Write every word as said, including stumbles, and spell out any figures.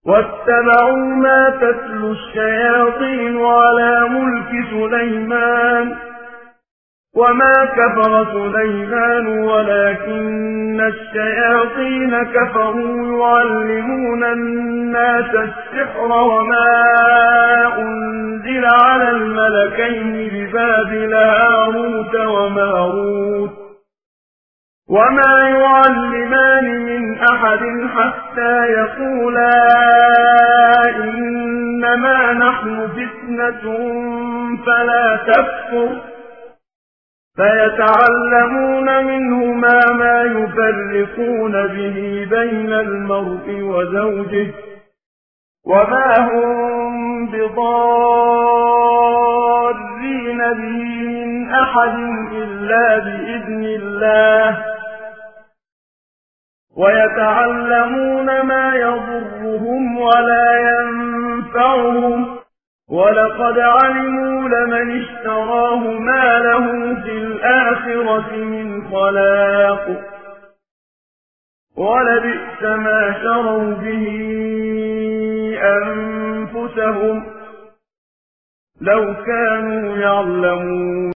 واتبعوا ما تتلو الشياطين على ملك سليمان وما كفر سليمان ولكن الشياطين كفروا يعلمون الناس السحر وما أنزل على الملكين ببابل هاروت وماروت وما يعلمان من أحد حتى يقولا إنما نحن فتنة فلا تكفر فيتعلمون منهما ما يفرقون به بين المرء وزوجه وما هم بضارين به من أحد إلا بإذن الله ويتعلمون ما يضرهم ولا ينفعهم ولقد علموا لمن اشتراه ما له في الآخرة من خلاق ولبئس ما شروا به أنفسهم لو كانوا يعلمون.